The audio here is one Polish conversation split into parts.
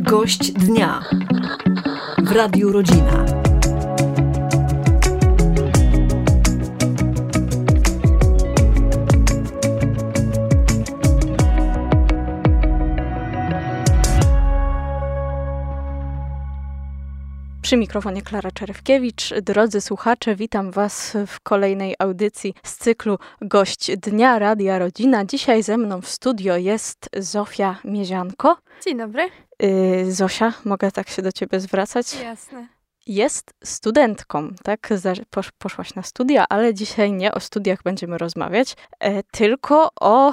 Gość dnia w Radiu Rodzina. Przy mikrofonie Klara Czerewkiewicz. Drodzy słuchacze, witam Was w kolejnej audycji z cyklu Gość Dnia Radia Rodzina. Dzisiaj ze mną w studio jest Zofia Miezianko. Dzień dobry. Zosia, mogę tak się do Ciebie zwracać? Jasne. Jest studentką, tak? Poszłaś na studia, ale dzisiaj nie o studiach będziemy rozmawiać, tylko o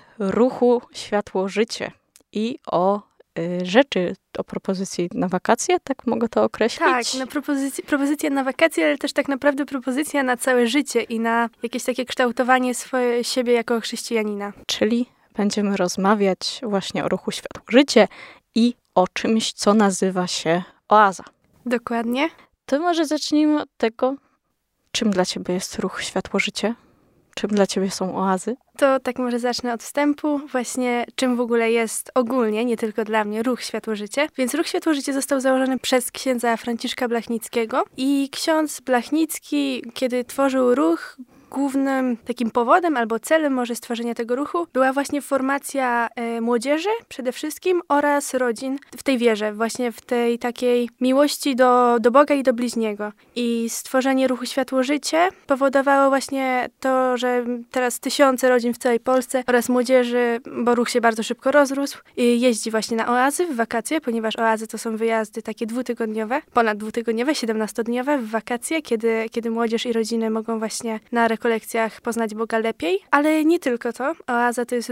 ruchu Światło-Życie i o rzeczy, o propozycji na wakacje, tak mogę to określić? Tak, na propozycja na wakacje, ale też tak naprawdę propozycja na całe życie i na jakieś takie kształtowanie siebie jako chrześcijanina. Czyli będziemy rozmawiać właśnie o ruchu Światło-Życie i o czymś, co nazywa się oaza. Dokładnie. To może zacznijmy od tego, czym dla Ciebie jest ruch Światło-Życie? Czym dla Ciebie są oazy? To tak może zacznę od wstępu. Właśnie czym w ogóle jest ogólnie, nie tylko dla mnie, ruch Światło-Życie. Więc ruch Światło-Życie został założony przez księdza Franciszka Blachnickiego. I ksiądz Blachnicki, kiedy tworzył ruch, głównym takim powodem albo celem może stworzenia tego ruchu była właśnie formacja młodzieży przede wszystkim oraz rodzin w tej wierze, właśnie w tej takiej miłości do Boga i do bliźniego. I stworzenie ruchu Światło-Życie powodowało właśnie to, że teraz tysiące rodzin w całej Polsce oraz młodzieży, bo ruch się bardzo szybko rozrósł, jeździ właśnie na oazy w wakacje, ponieważ oazy to są wyjazdy takie dwutygodniowe, ponad dwutygodniowe, 17-dniowe w wakacje, kiedy młodzież i rodziny mogą właśnie na rekolekcjach poznać Boga lepiej, ale nie tylko to. Oaza to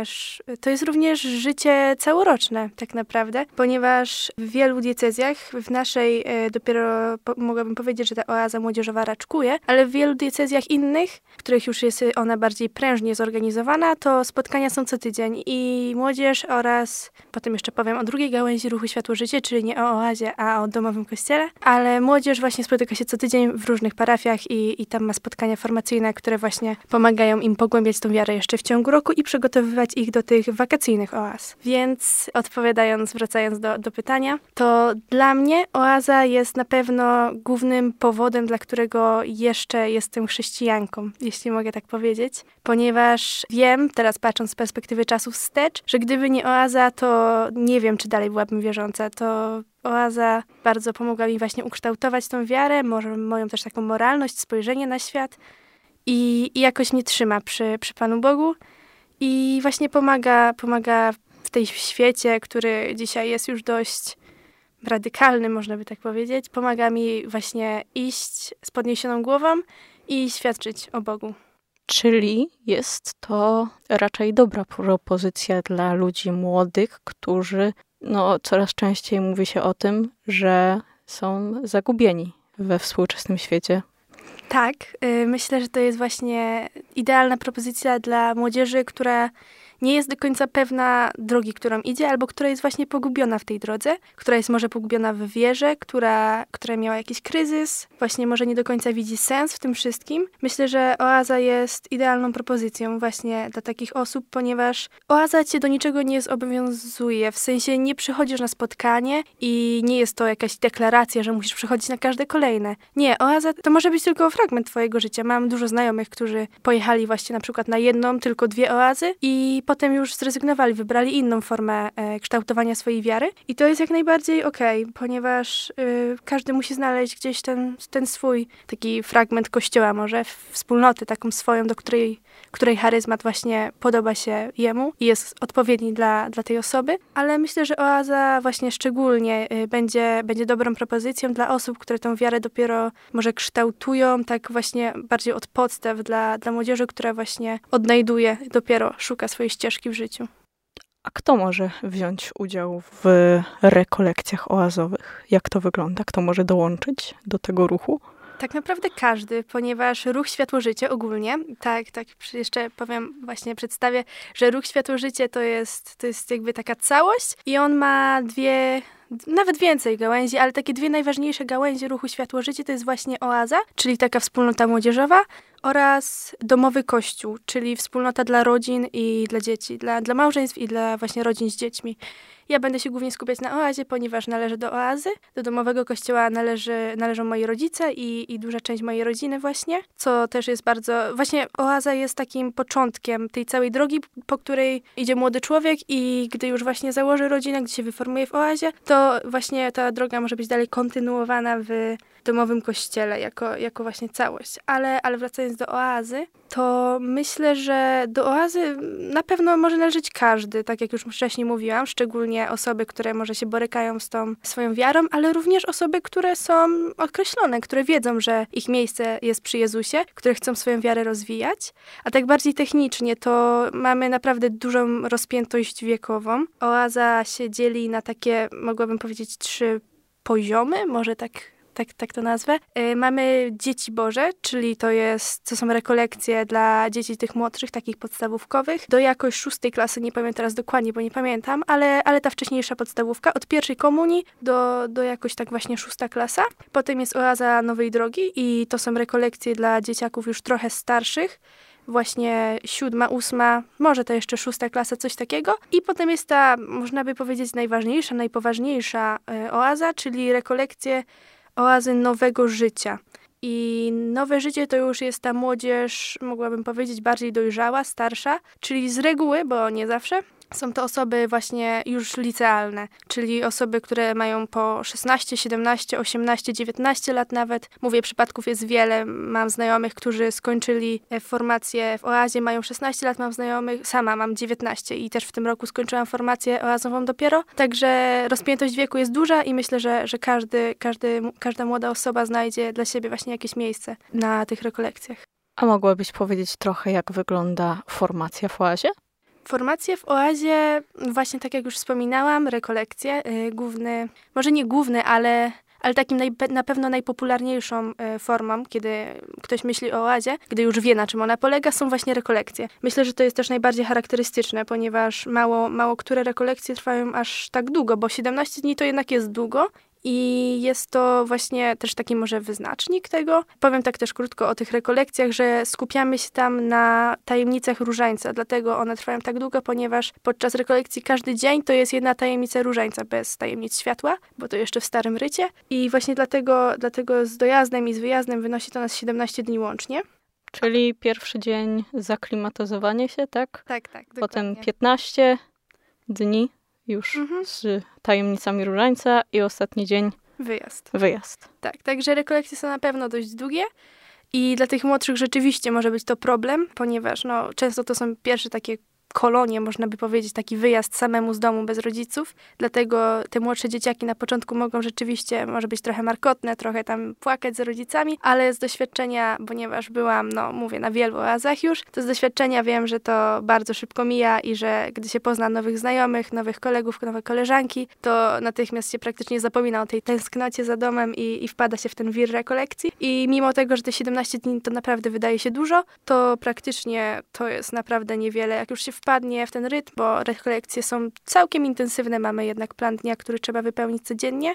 jest również życie całoroczne tak naprawdę, ponieważ w wielu diecezjach, w naszej dopiero mogłabym powiedzieć, że ta oaza młodzieżowa raczkuje, ale w wielu diecezjach innych, w których już jest ona bardziej prężnie zorganizowana, to spotkania są co tydzień i młodzież oraz, potem jeszcze powiem o drugiej gałęzi ruchu Światło-Życie, czyli nie o oazie, a o domowym kościele, ale młodzież właśnie spotyka się co tydzień w różnych parafiach i tam ma spotkania formacyjne, które właśnie pomagają im pogłębiać tą wiarę jeszcze w ciągu roku i przygotowywać ich do tych wakacyjnych oaz. Więc wracając do pytania, to dla mnie oaza jest na pewno głównym powodem, dla którego jeszcze jestem chrześcijanką, jeśli mogę tak powiedzieć, ponieważ wiem, teraz patrząc z perspektywy czasu wstecz, że gdyby nie oaza, to nie wiem, czy dalej byłabym wierząca. To oaza bardzo pomogła mi właśnie ukształtować tą wiarę, może moją też taką moralność, spojrzenie na świat, i jakoś mnie trzyma przy Panu Bogu i właśnie pomaga w tej świecie, który dzisiaj jest już dość radykalny, można by tak powiedzieć. Pomaga mi właśnie iść z podniesioną głową i świadczyć o Bogu. Czyli jest to raczej dobra propozycja dla ludzi młodych, którzy coraz częściej mówi się o tym, że są zagubieni we współczesnym świecie. Tak, myślę, że to jest właśnie idealna propozycja dla młodzieży, która nie jest do końca pewna drogi, którą idzie, albo która jest właśnie pogubiona w tej drodze, która jest może pogubiona w wierze, która miała jakiś kryzys, właśnie może nie do końca widzi sens w tym wszystkim. Myślę, że oaza jest idealną propozycją właśnie dla takich osób, ponieważ oaza cię do niczego nie zobowiązuje, w sensie nie przychodzisz na spotkanie i nie jest to jakaś deklaracja, że musisz przychodzić na każde kolejne. Nie, oaza to może być tylko fragment twojego życia. Mam dużo znajomych, którzy pojechali właśnie na przykład na jedną, tylko 2 oazy i potem już zrezygnowali, wybrali inną formę kształtowania swojej wiary i to jest jak najbardziej okej, ponieważ każdy musi znaleźć gdzieś ten swój taki fragment kościoła może, wspólnoty taką swoją, do której charyzmat właśnie podoba się jemu i jest odpowiedni dla tej osoby, ale myślę, że oaza właśnie szczególnie będzie dobrą propozycją dla osób, które tą wiarę dopiero może kształtują, tak właśnie bardziej od podstaw dla młodzieży, która właśnie odnajduje, dopiero szuka swojej ścieżki w życiu. A kto może wziąć udział w rekolekcjach oazowych? Jak to wygląda? Kto może dołączyć do tego ruchu? Tak naprawdę każdy, ponieważ ruch Światło-Życie ogólnie, tak jeszcze powiem, właśnie przedstawię, że ruch Światło-Życie to jest jakby taka całość i on ma nawet więcej gałęzi, ale takie 2 najważniejsze gałęzie ruchu Światło-Życie to jest właśnie oaza, czyli taka wspólnota młodzieżowa oraz domowy kościół, czyli wspólnota dla rodzin i dla dzieci, dla małżeństw i dla właśnie rodzin z dziećmi. Ja będę się głównie skupiać na oazie, ponieważ należę do oazy. Do domowego kościoła należą moi rodzice i duża część mojej rodziny właśnie, co też jest bardzo... Właśnie oaza jest takim początkiem tej całej drogi, po której idzie młody człowiek i gdy już właśnie założy rodzinę, gdy się wyformuje w oazie, to właśnie ta droga może być dalej kontynuowana w domowym kościele jako właśnie całość. Ale wracając do oazy, to myślę, że do oazy na pewno może należeć każdy, tak jak już wcześniej mówiłam, szczególnie osoby, które może się borykają z tą swoją wiarą, ale również osoby, które są określone, które wiedzą, że ich miejsce jest przy Jezusie, które chcą swoją wiarę rozwijać. A tak bardziej technicznie to mamy naprawdę dużą rozpiętość wiekową. Oaza się dzieli na takie, mogłabym powiedzieć, 3 poziomy, może tak to nazwę. Mamy Dzieci Boże, czyli to są rekolekcje dla dzieci tych młodszych, takich podstawówkowych, do jakoś 6 klasy, nie pamiętam teraz dokładnie, bo nie pamiętam, ale ta wcześniejsza podstawówka, od pierwszej komunii do jakoś tak właśnie 6 klasa. Potem jest Oaza Nowej Drogi i to są rekolekcje dla dzieciaków już trochę starszych, właśnie 7., 8., może to jeszcze 6 klasa, coś takiego. I potem jest ta, można by powiedzieć, najważniejsza, najpoważniejsza oaza, czyli rekolekcje Oazy Nowego Życia. I nowe życie to już jest ta młodzież, mogłabym powiedzieć, bardziej dojrzała, starsza, czyli z reguły, bo nie zawsze, są to osoby właśnie już licealne, czyli osoby, które mają po 16, 17, 18, 19 lat nawet. Mówię, przypadków jest wiele. Mam znajomych, którzy skończyli formację w oazie, mają 16 lat, mam znajomych, sama mam 19 i też w tym roku skończyłam formację oazową dopiero. Także rozpiętość wieku jest duża i myślę, że każda młoda osoba znajdzie dla siebie właśnie jakieś miejsce na tych rekolekcjach. A mogłabyś powiedzieć trochę, jak wygląda formacja w oazie? Formacje w oazie, właśnie tak jak już wspominałam, rekolekcje, główny, może nie główny, ale takim na pewno najpopularniejszą formą, kiedy ktoś myśli o oazie, gdy już wie, na czym ona polega, są właśnie rekolekcje. Myślę, że to jest też najbardziej charakterystyczne, ponieważ mało które rekolekcje trwają aż tak długo, bo 17 dni to jednak jest długo. I jest to właśnie też taki może wyznacznik tego. Powiem tak też krótko o tych rekolekcjach, że skupiamy się tam na tajemnicach różańca. Dlatego one trwają tak długo, ponieważ podczas rekolekcji każdy dzień to jest jedna tajemnica różańca bez tajemnic światła, bo to jeszcze w starym rycie. I właśnie dlatego z dojazdem i z wyjazdem wynosi to nas 17 dni łącznie. Czyli pierwszy dzień zaklimatyzowanie się, tak? Tak, Potem dokładnie. 15 dni już z tajemnicami różańca i ostatni dzień wyjazd. Tak, także rekolekcje są na pewno dość długie i dla tych młodszych rzeczywiście może być to problem, ponieważ często to są pierwsze takie kolonie, można by powiedzieć, taki wyjazd samemu z domu bez rodziców. Dlatego te młodsze dzieciaki na początku mogą rzeczywiście, może być trochę markotne, trochę tam płakać z rodzicami, ale z doświadczenia, ponieważ byłam, mówię, na wielu oazach już, to z doświadczenia wiem, że to bardzo szybko mija i że gdy się pozna nowych znajomych, nowych kolegów, nowe koleżanki, to natychmiast się praktycznie zapomina o tej tęsknocie za domem i wpada się w ten wir rekolekcji. I mimo tego, że te 17 dni to naprawdę wydaje się dużo, to praktycznie to jest naprawdę niewiele. Jak już się wpadnie w ten rytm, bo rekolekcje są całkiem intensywne, mamy jednak plan dnia, który trzeba wypełnić codziennie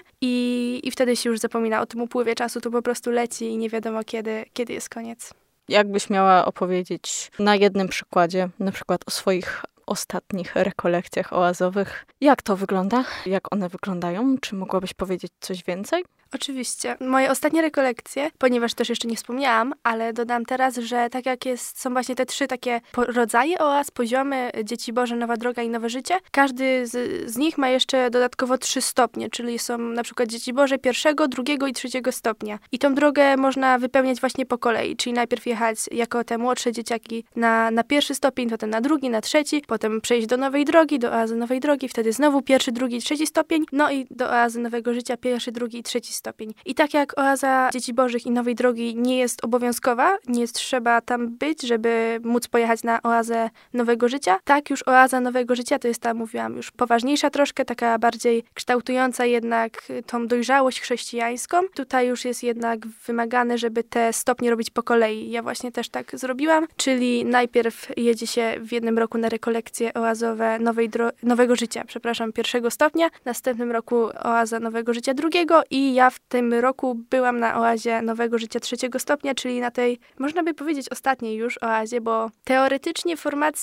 i wtedy się już zapomina o tym upływie czasu, to po prostu leci i nie wiadomo kiedy jest koniec. Jakbyś miała opowiedzieć na jednym przykładzie, na przykład o swoich ostatnich rekolekcjach oazowych, jak to wygląda? Jak one wyglądają? Czy mogłabyś powiedzieć coś więcej? Oczywiście. Moje ostatnie rekolekcje, ponieważ też jeszcze nie wspomniałam, ale dodam teraz, że tak jak są właśnie te 3 takie rodzaje oaz, poziomy, Dzieci Boże, Nowa Droga i Nowe Życie, każdy z nich ma jeszcze dodatkowo 3 stopnie, czyli są na przykład Dzieci Boże 1., 2. i 3. stopnia. I tą drogę można wypełniać właśnie po kolei, czyli najpierw jechać jako te młodsze dzieciaki na 1. stopień, potem na 2., na 3., potem przejść do Nowej Drogi, do oazy Nowej Drogi, wtedy znowu 1., 2. i 3. stopień, i do oazy Nowego Życia 1., 2. i 3. stopień. I tak jak oaza Dzieci Bożych i Nowej Drogi nie jest obowiązkowa, nie trzeba tam być, żeby móc pojechać na oazę Nowego Życia, tak już oaza Nowego Życia to jest ta, mówiłam, już poważniejsza troszkę, taka bardziej kształtująca jednak tą dojrzałość chrześcijańską. Tutaj już jest jednak wymagane, żeby te stopnie robić po kolei. Ja właśnie też tak zrobiłam, czyli najpierw jedzie się w jednym roku na rekolekcje oazowe Nowego Życia, 1. stopnia, w następnym roku oaza Nowego Życia 2. i ja ja w tym roku byłam na oazie Nowego Życia 3. stopnia, czyli na tej, można by powiedzieć, ostatniej już oazie, bo teoretycznie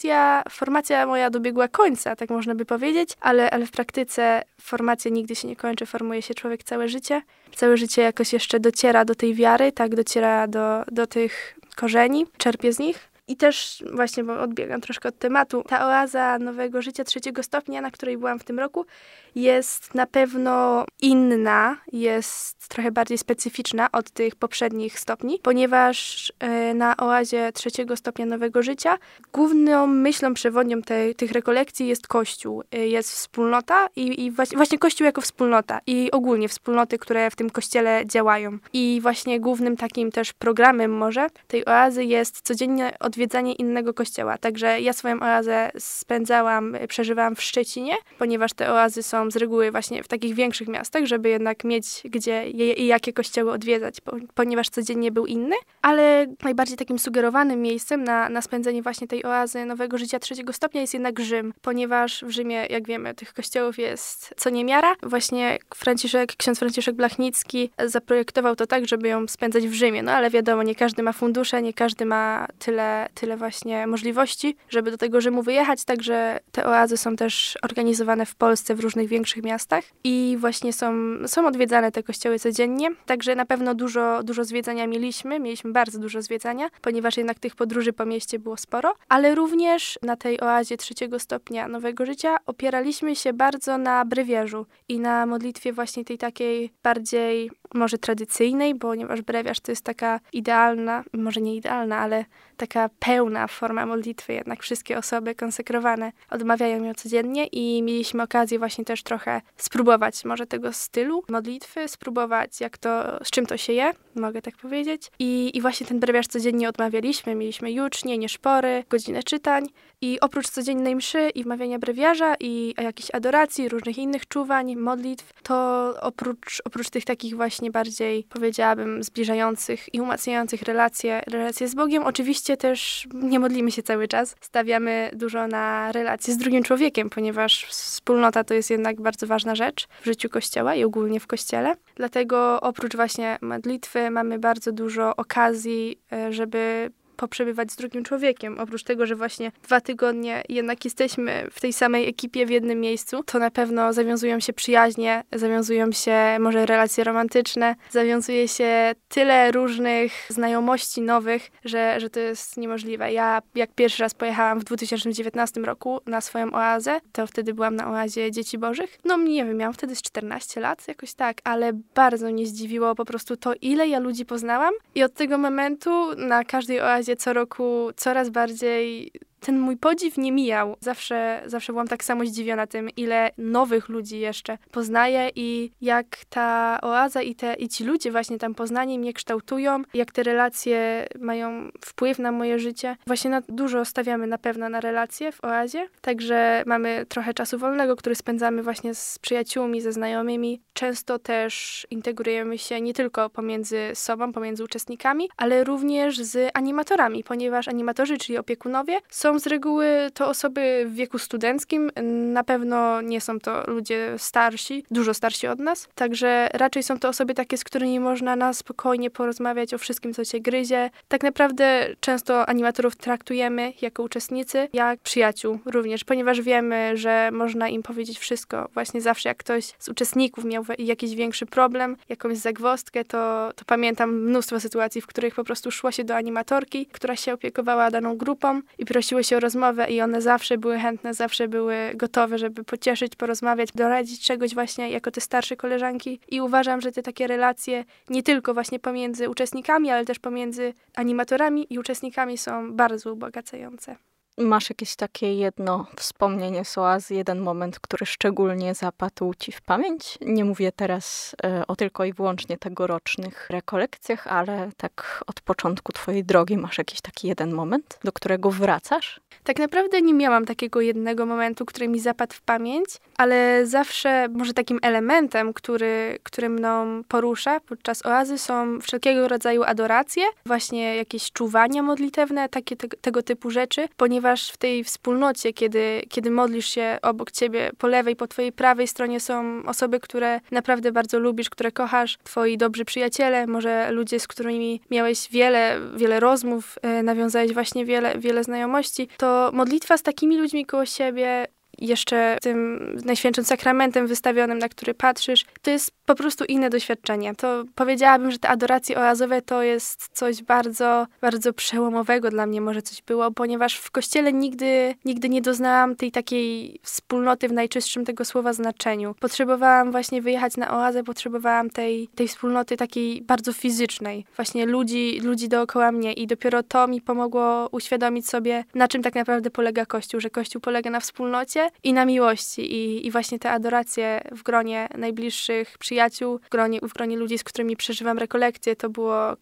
formacja moja dobiegła końca, tak można by powiedzieć, ale w praktyce formacja nigdy się nie kończy, formuje się człowiek całe życie. Całe życie jakoś jeszcze dociera do tej wiary, tak, dociera do tych korzeni, czerpie z nich. I też właśnie, bo odbiegam troszkę od tematu, ta oaza Nowego Życia 3. stopnia, na której byłam w tym roku, jest na pewno inna, jest trochę bardziej specyficzna od tych poprzednich stopni, ponieważ na oazie 3. stopnia Nowego Życia główną myślą przewodnią tych rekolekcji jest Kościół, jest wspólnota i właśnie Kościół jako wspólnota i ogólnie wspólnoty, które w tym kościele działają. I właśnie głównym takim też programem może tej oazy jest codziennie odwiedzanie innego kościoła. Także ja swoją oazę przeżywałam w Szczecinie, ponieważ te oazy są z reguły właśnie w takich większych miastach, żeby jednak mieć gdzie i jakie kościoły odwiedzać, ponieważ codziennie był inny, ale najbardziej takim sugerowanym miejscem na spędzenie właśnie tej oazy Nowego Życia 3. stopnia jest jednak Rzym, ponieważ w Rzymie, jak wiemy, tych kościołów jest co niemiara. Właśnie ksiądz Franciszek Blachnicki zaprojektował to tak, żeby ją spędzać w Rzymie, no ale wiadomo, nie każdy ma fundusze, nie każdy ma tyle właśnie możliwości, żeby do tego Rzymu wyjechać, także te oazy są też organizowane w Polsce w różnych większych miastach i właśnie są odwiedzane te kościoły codziennie, także na pewno dużo zwiedzania mieliśmy bardzo dużo zwiedzania, ponieważ jednak tych podróży po mieście było sporo, ale również na tej oazie 3. stopnia Nowego Życia opieraliśmy się bardzo na brewiarzu i na modlitwie właśnie tej takiej bardziej może tradycyjnej, ponieważ brewiarz to jest taka idealna, może nie idealna, ale taka pełna forma modlitwy, jednak wszystkie osoby konsekrowane odmawiają ją codziennie i mieliśmy okazję właśnie też trochę spróbować może tego stylu modlitwy, spróbować z czym to się je, mogę tak powiedzieć. I właśnie ten brewiarz codziennie odmawialiśmy, mieliśmy jucznie, nieszpory, godzinę czytań i oprócz codziennej mszy i wmawiania brewiarza i jakichś adoracji, różnych innych czuwań, modlitw, to oprócz tych takich właśnie bardziej, powiedziałabym, zbliżających i umacniających relacje z Bogiem, oczywiście też nie modlimy się cały czas. Stawiamy dużo na relacje z drugim człowiekiem, ponieważ wspólnota to jest jednak bardzo ważna rzecz w życiu Kościoła i ogólnie w Kościele. Dlatego oprócz właśnie modlitwy mamy bardzo dużo okazji, żeby poprzebywać z drugim człowiekiem. Oprócz tego, że właśnie 2 tygodnie jednak jesteśmy w tej samej ekipie w jednym miejscu, to na pewno zawiązują się przyjaźnie, zawiązują się może relacje romantyczne, zawiązuje się tyle różnych znajomości nowych, że to jest niemożliwe. Ja jak pierwszy raz pojechałam w 2019 roku na swoją oazę, to wtedy byłam na oazie Dzieci Bożych. No nie wiem, miałam wtedy z 14 lat, jakoś tak, ale bardzo mnie zdziwiło po prostu to, ile ja ludzi poznałam i od tego momentu na każdej oazie co roku coraz bardziej ten mój podziw nie mijał. Zawsze byłam tak samo zdziwiona tym, ile nowych ludzi jeszcze poznaję i jak ta oaza i ci ludzie właśnie tam Poznanie mnie kształtują, jak te relacje mają wpływ na moje życie. Właśnie dużo stawiamy na pewno na relacje w oazie, także mamy trochę czasu wolnego, który spędzamy właśnie z przyjaciółmi, ze znajomymi. Często też integrujemy się nie tylko pomiędzy sobą, pomiędzy uczestnikami, ale również z animatorami, ponieważ animatorzy, czyli opiekunowie, są z reguły to osoby w wieku studenckim, na pewno nie są to ludzie starsi, dużo starsi od nas, także raczej są to osoby takie, z którymi można na spokojnie porozmawiać o wszystkim, co cię gryzie. Tak naprawdę często animatorów traktujemy jako uczestnicy, jak przyjaciół również, ponieważ wiemy, że można im powiedzieć wszystko. Właśnie zawsze jak ktoś z uczestników miał jakiś większy problem, jakąś zagwozdkę, to pamiętam mnóstwo sytuacji, w których po prostu szło się do animatorki, która się opiekowała daną grupą i prosiło się o rozmowę i one zawsze były chętne, zawsze były gotowe, żeby pocieszyć, porozmawiać, doradzić czegoś właśnie jako te starsze koleżanki i uważam, że te takie relacje nie tylko właśnie pomiędzy uczestnikami, ale też pomiędzy animatorami i uczestnikami są bardzo ubogacające. Masz jakieś takie jedno wspomnienie z oazy, jeden moment, który szczególnie zapadł ci w pamięć? Nie mówię teraz o tylko i wyłącznie tegorocznych rekolekcjach, ale tak od początku twojej drogi masz jakiś taki jeden moment, do którego wracasz? Tak naprawdę nie miałam takiego jednego momentu, który mi zapadł w pamięć, ale zawsze może takim elementem, który mną porusza podczas oazy są wszelkiego rodzaju adoracje, właśnie jakieś czuwania modlitewne, takie tego typu rzeczy, ponieważ ponieważ w tej wspólnocie, kiedy modlisz się obok ciebie, po lewej, po twojej prawej stronie są osoby, które naprawdę bardzo lubisz, które kochasz, twoi dobrzy przyjaciele, może ludzie, z którymi miałeś wiele rozmów, nawiązałeś właśnie wiele znajomości, to modlitwa z takimi ludźmi koło siebie, jeszcze tym Najświętszym Sakramentem wystawionym, na który patrzysz, to jest po prostu inne doświadczenie. To powiedziałabym, że te adoracje oazowe to jest coś bardzo, bardzo przełomowego dla mnie, może coś było, ponieważ w Kościele nigdy nie doznałam tej takiej wspólnoty w najczystszym tego słowa znaczeniu. Potrzebowałam właśnie wyjechać na oazę, potrzebowałam tej wspólnoty takiej bardzo fizycznej. Właśnie ludzi dookoła mnie i dopiero to mi pomogło uświadomić sobie, na czym tak naprawdę polega Kościół, że Kościół polega na wspólnocie i na miłości. I właśnie te adoracje w gronie najbliższych przyjaciół, w gronie ludzi, z którymi przeżywam rekolekcje, to było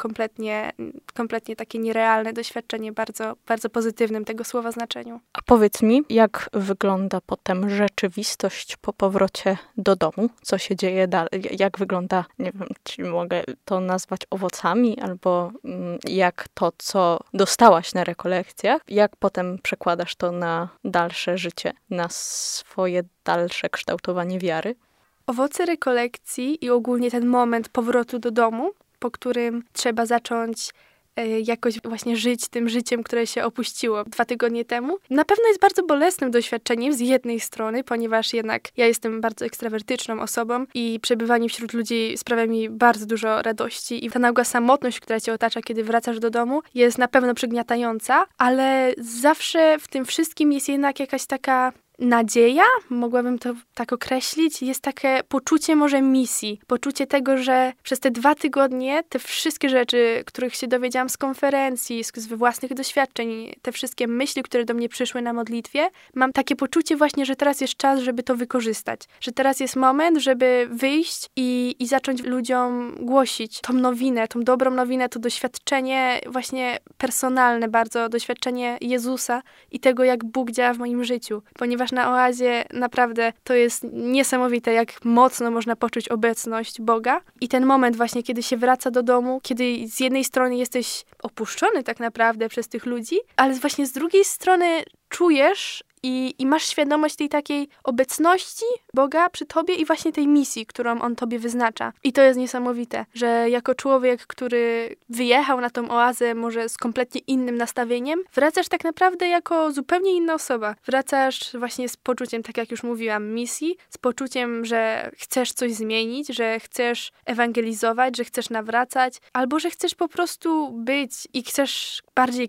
kompletnie takie nierealne doświadczenie, bardzo, bardzo pozytywnym tego słowa znaczeniu. A powiedz mi, jak wygląda potem rzeczywistość po powrocie do domu? Co się dzieje dalej? Jak wygląda, nie wiem, czy mogę to nazwać owocami, albo jak to, co dostałaś na rekolekcjach, jak potem przekładasz to na dalsze życie, na swoje dalsze kształtowanie wiary? Owoce rekolekcji i ogólnie ten moment powrotu do domu, po którym trzeba zacząć jakoś właśnie żyć tym życiem, które się opuściło 2 tygodnie temu. Na pewno jest bardzo bolesnym doświadczeniem z jednej strony, ponieważ jednak ja jestem bardzo ekstrawertyczną osobą i przebywanie wśród ludzi sprawia mi bardzo dużo radości i ta nagła samotność, która cię otacza, kiedy wracasz do domu, jest na pewno przygniatająca, ale zawsze w tym wszystkim jest jednak jakaś taka nadzieja, mogłabym to tak określić, jest takie poczucie może misji, poczucie tego, że przez te 2 tygodnie te wszystkie rzeczy, których się dowiedziałam z konferencji, z własnych doświadczeń, te wszystkie myśli, które do mnie przyszły na modlitwie, mam takie poczucie właśnie, że teraz jest czas, żeby to wykorzystać, że teraz jest moment, żeby wyjść i zacząć ludziom głosić tą nowinę, tą dobrą nowinę, to doświadczenie właśnie personalne bardzo, doświadczenie Jezusa i tego, jak Bóg działa w moim życiu, ponieważ na oazie naprawdę to jest niesamowite, jak mocno można poczuć obecność Boga. I ten moment właśnie, kiedy się wraca do domu, kiedy z jednej strony jesteś opuszczony tak naprawdę przez tych ludzi, ale właśnie z drugiej strony czujesz i masz świadomość tej takiej obecności Boga przy tobie i właśnie tej misji, którą On tobie wyznacza. I to jest niesamowite, że jako człowiek, który wyjechał na tą oazę może z kompletnie innym nastawieniem, wracasz tak naprawdę jako zupełnie inna osoba. Wracasz właśnie z poczuciem, tak jak już mówiłam, misji, z poczuciem, że chcesz coś zmienić, że chcesz ewangelizować, że chcesz nawracać, albo że chcesz po prostu być i chcesz bardziej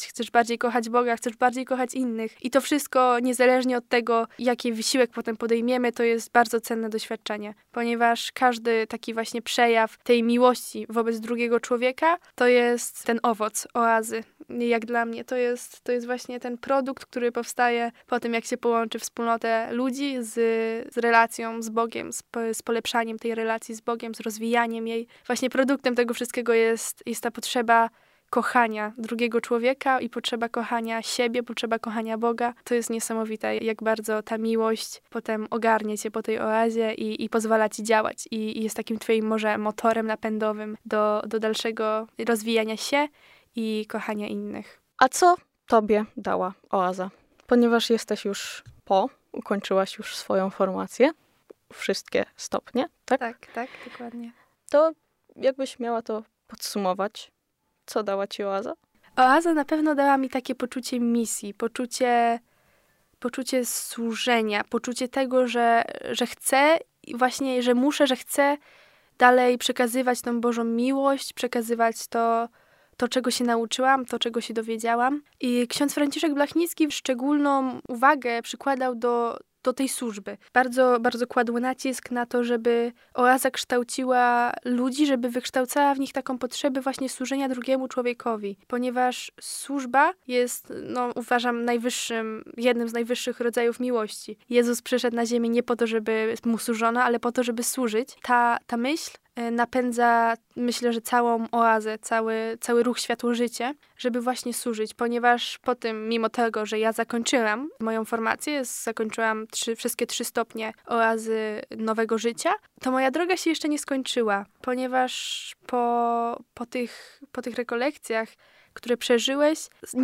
kochać Boga, chcesz bardziej kochać innych. I to wszystko niezależnie od tego, jaki wysiłek potem podejmiemy, to jest bardzo cenne doświadczenie, ponieważ każdy taki właśnie przejaw tej miłości wobec drugiego człowieka, to jest ten owoc oazy. Jak dla mnie to jest właśnie ten produkt, który powstaje po tym, jak się połączy wspólnotę ludzi z relacją z Bogiem, z polepszaniem tej relacji z Bogiem, z rozwijaniem jej. Właśnie produktem tego wszystkiego jest ta potrzeba kochania drugiego człowieka i potrzeba kochania siebie, potrzeba kochania Boga. To jest niesamowite, jak bardzo ta miłość potem ogarnie cię po tej oazie i pozwala ci działać. I jest takim twoim może motorem napędowym do dalszego rozwijania się i kochania innych. A co tobie dała oaza? Ponieważ jesteś już ukończyłaś już swoją formację, wszystkie stopnie, tak? Tak, dokładnie. To jakbyś miała to podsumować, co dała ci oaza? Oaza na pewno dała mi takie poczucie misji, poczucie służenia, poczucie tego, że chcę i właśnie, że muszę, że chcę dalej przekazywać tą Bożą miłość, przekazywać to, czego się nauczyłam, to, czego się dowiedziałam. I ksiądz Franciszek Blachnicki szczególną uwagę przykładał do tej służby. Bardzo, bardzo kładł nacisk na to, żeby oaza kształciła ludzi, żeby wykształcała w nich taką potrzebę właśnie służenia drugiemu człowiekowi. Ponieważ służba jest, uważam, jednym z najwyższych rodzajów miłości. Jezus przyszedł na ziemię nie po to, żeby mu służono, ale po to, żeby służyć. Ta myśl napędza, myślę, że całą oazę, cały ruch Światło-Życie, żeby właśnie służyć, ponieważ po tym, mimo tego, że ja zakończyłam moją formację, zakończyłam wszystkie 3 stopnie oazy Nowego Życia, to moja droga się jeszcze nie skończyła, ponieważ po tych rekolekcjach które przeżyłeś,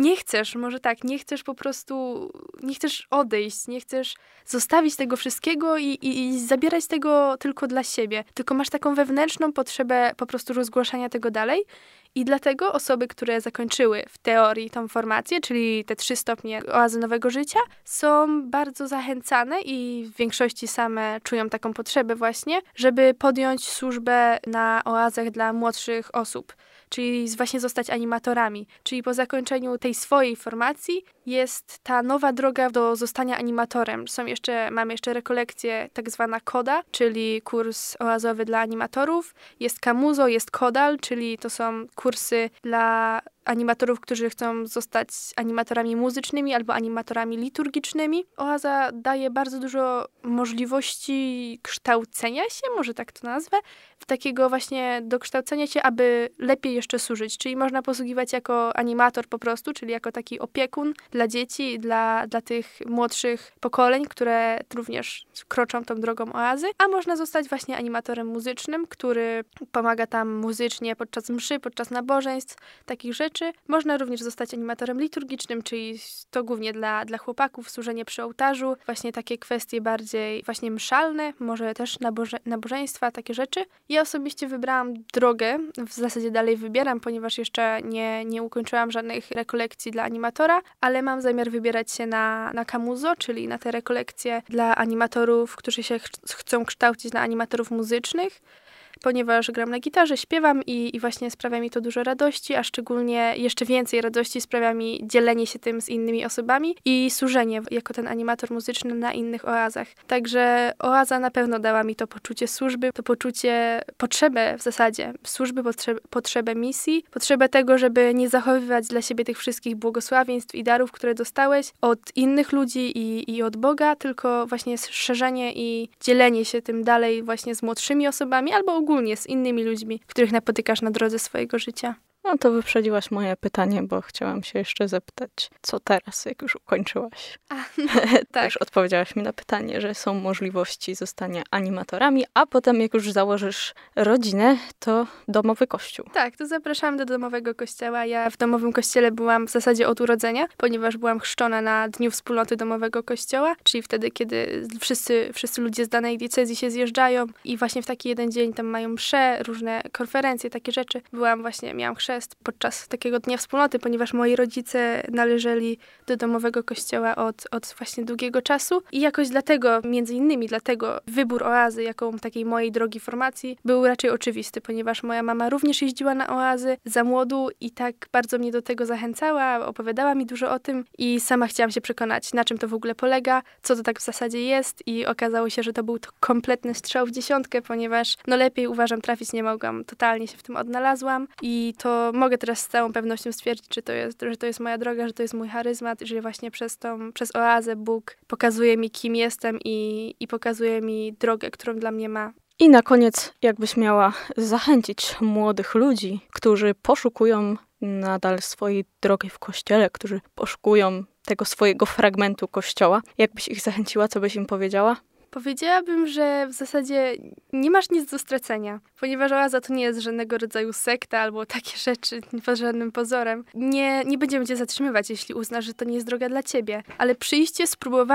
nie chcesz po prostu, nie chcesz odejść, nie chcesz zostawić tego wszystkiego i zabierać tego tylko dla siebie, tylko masz taką wewnętrzną potrzebę po prostu rozgłaszania tego dalej. I dlatego osoby, które zakończyły w teorii tą formację, czyli te 3 stopnie oazy nowego życia, są bardzo zachęcane i w większości same czują taką potrzebę właśnie, żeby podjąć służbę na oazach dla młodszych osób, czyli właśnie zostać animatorami. Czyli po zakończeniu tej swojej formacji jest ta nowa droga do zostania animatorem. Mamy jeszcze rekolekcję tak zwana KODA, czyli kurs oazowy dla animatorów. Jest Kamuzo, jest KODAL, czyli to są kursy dla animatorów, którzy chcą zostać animatorami muzycznymi albo animatorami liturgicznymi. Oaza daje bardzo dużo możliwości kształcenia się, może tak to nazwę, takiego właśnie dokształcenia się, aby lepiej jeszcze służyć. Czyli można posługiwać jako animator po prostu, czyli jako taki opiekun dla dzieci, dla tych młodszych pokoleń, które również kroczą tą drogą oazy, a można zostać właśnie animatorem muzycznym, który pomaga tam muzycznie podczas mszy, podczas nabożeństw, takich rzeczy. Można również zostać animatorem liturgicznym, czyli to głównie dla chłopaków, służenie przy ołtarzu, właśnie takie kwestie bardziej właśnie mszalne, może też nabożeństwa, takie rzeczy. Ja osobiście wybrałam drogę, w zasadzie dalej wybieram, ponieważ jeszcze nie ukończyłam żadnych rekolekcji dla animatora, ale mam zamiar wybierać się na Kamuzo, czyli na te rekolekcje dla animatorów, którzy się chcą kształcić na animatorów muzycznych, ponieważ gram na gitarze, śpiewam i właśnie sprawia mi to dużo radości, a szczególnie jeszcze więcej radości sprawia mi dzielenie się tym z innymi osobami i służenie jako ten animator muzyczny na innych oazach. Także oaza na pewno dała mi to poczucie służby, to poczucie, potrzebę w zasadzie służby, potrzebę misji, potrzebę tego, żeby nie zachowywać dla siebie tych wszystkich błogosławieństw i darów, które dostałeś od innych ludzi i od Boga, tylko właśnie szerzenie i dzielenie się tym dalej właśnie z młodszymi osobami albo ogólnie z innymi ludźmi, których napotykasz na drodze swojego życia. No to wyprzedziłaś moje pytanie, bo chciałam się jeszcze zapytać, co teraz, jak już ukończyłaś? Tak. Już odpowiedziałaś mi na pytanie, że są możliwości zostania animatorami, a potem jak już założysz rodzinę, to domowy kościół. Tak, to zapraszam do domowego kościoła. Ja w domowym kościele byłam w zasadzie od urodzenia, ponieważ byłam chrzczona na Dniu Wspólnoty Domowego Kościoła, czyli wtedy, kiedy wszyscy ludzie z danej diecezji się zjeżdżają i właśnie w taki jeden dzień tam mają msze, różne konferencje, takie rzeczy. Miałam chrzest podczas takiego Dnia Wspólnoty, ponieważ moi rodzice należeli do domowego kościoła od właśnie długiego czasu i jakoś między innymi dlatego wybór oazy jako takiej mojej drogi formacji był raczej oczywisty, ponieważ moja mama również jeździła na oazy za młodu i tak bardzo mnie do tego zachęcała, opowiadała mi dużo o tym i sama chciałam się przekonać, na czym to w ogóle polega, co to tak w zasadzie jest i okazało się, że to był kompletny strzał w dziesiątkę, ponieważ lepiej uważam trafić nie mogłam, totalnie się w tym odnalazłam i to mogę teraz z całą pewnością stwierdzić, że to jest moja droga, że to jest mój charyzmat, że właśnie przez oazę Bóg pokazuje mi, kim jestem i pokazuje mi drogę, którą dla mnie ma. I na koniec, jakbyś miała zachęcić młodych ludzi, którzy poszukują nadal swojej drogi w kościele, którzy poszukują tego swojego fragmentu kościoła, jakbyś ich zachęciła, co byś im powiedziała? Powiedziałabym, że w zasadzie nie masz nic do stracenia, ponieważ oaza to nie jest żadnego rodzaju sekta albo takie rzeczy pod żadnym pozorem. Nie będziemy cię zatrzymywać, jeśli uznasz, że to nie jest droga dla ciebie, ale przyjście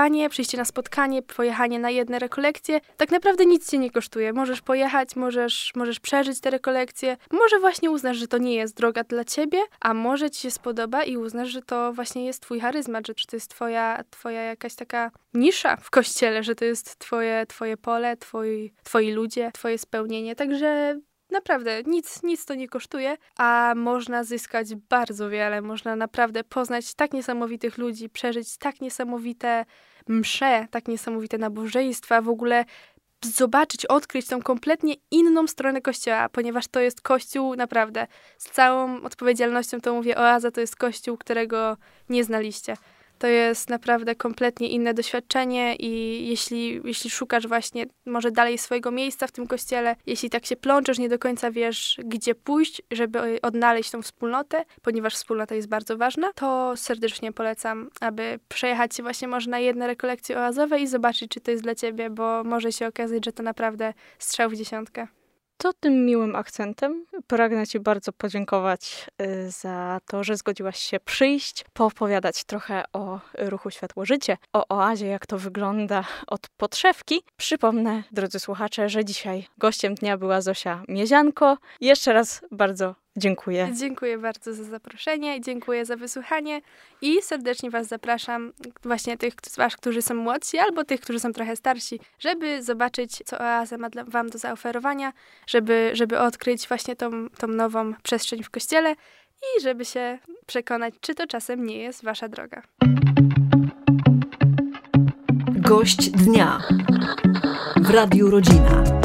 na spotkanie, pojechanie na jedne rekolekcje, tak naprawdę nic cię nie kosztuje. Możesz pojechać, możesz przeżyć te rekolekcje, może właśnie uznasz, że to nie jest droga dla ciebie, a może ci się spodoba i uznasz, że to właśnie jest twój charyzmat, że to jest twoja jakaś taka nisza w kościele, że to jest twoje pole, twoi ludzie, twoje spełnienie. Także naprawdę nic to nie kosztuje, a można zyskać bardzo wiele. Można naprawdę poznać tak niesamowitych ludzi, przeżyć tak niesamowite msze, tak niesamowite nabożeństwa, w ogóle zobaczyć, odkryć tą kompletnie inną stronę Kościoła, ponieważ to jest Kościół naprawdę, z całą odpowiedzialnością to mówię, oaza to jest Kościół, którego nie znaliście. To jest naprawdę kompletnie inne doświadczenie i jeśli szukasz właśnie może dalej swojego miejsca w tym kościele, jeśli tak się plączesz, nie do końca wiesz, gdzie pójść, żeby odnaleźć tą wspólnotę, ponieważ wspólnota jest bardzo ważna, to serdecznie polecam, aby przejechać się właśnie może na jedne rekolekcje oazowe i zobaczyć, czy to jest dla ciebie, bo może się okazać, że to naprawdę strzał w dziesiątkę. To tym miłym akcentem pragnę Ci bardzo podziękować za to, że zgodziłaś się przyjść, poopowiadać trochę o ruchu Światło-Życie, o oazie, jak to wygląda od podszewki. Przypomnę, drodzy słuchacze, że dzisiaj gościem dnia była Zosia Miezianko. Jeszcze raz bardzo dziękuję. Dziękuję bardzo za zaproszenie, dziękuję za wysłuchanie i serdecznie Was zapraszam, właśnie tych z Was, którzy są młodsi albo tych, którzy są trochę starsi, żeby zobaczyć, co oaza ma Wam do zaoferowania, żeby odkryć właśnie tą nową przestrzeń w Kościele i żeby się przekonać, czy to czasem nie jest Wasza droga. Gość dnia w Radiu Rodzina.